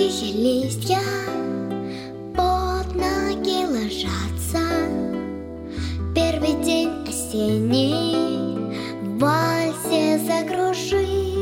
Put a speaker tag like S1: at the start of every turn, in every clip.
S1: Сухие листья под ноги ложатся. Первый день осенний в вальсе закружил.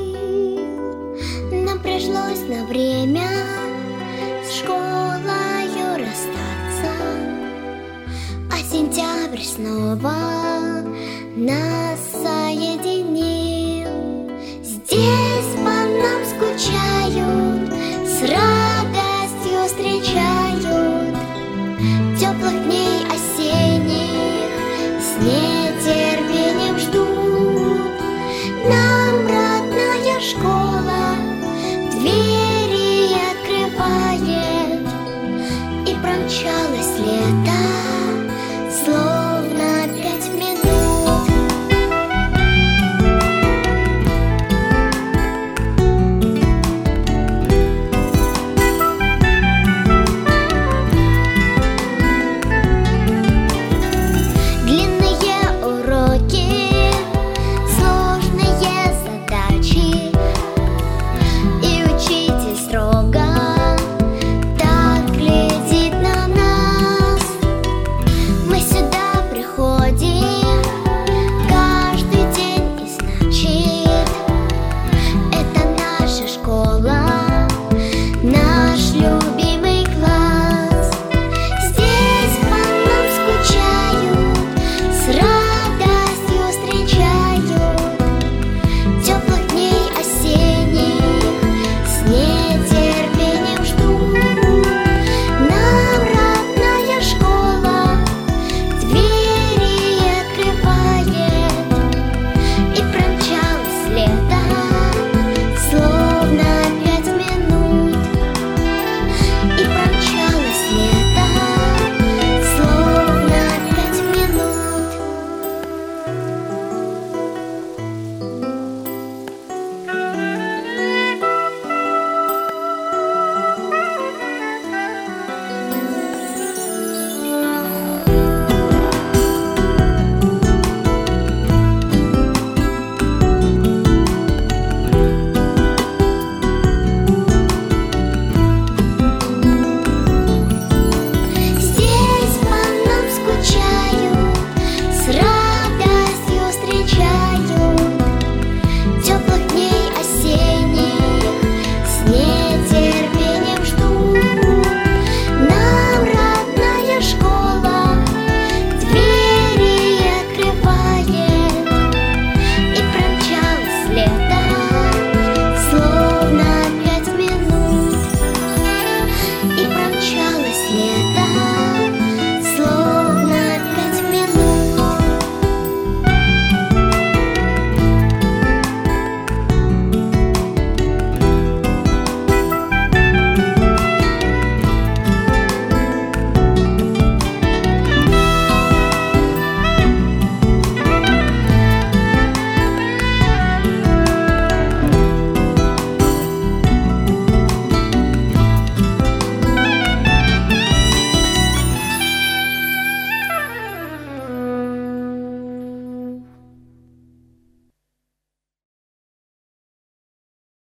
S1: Нам пришлось на время с школою расстаться, а сентябрь снова нас соединил. Здесь по нам скучают, с радостью встречают теплых дней осенних, с нетерпением ждут. Нам родная школа двери открывает, и промчалось лето.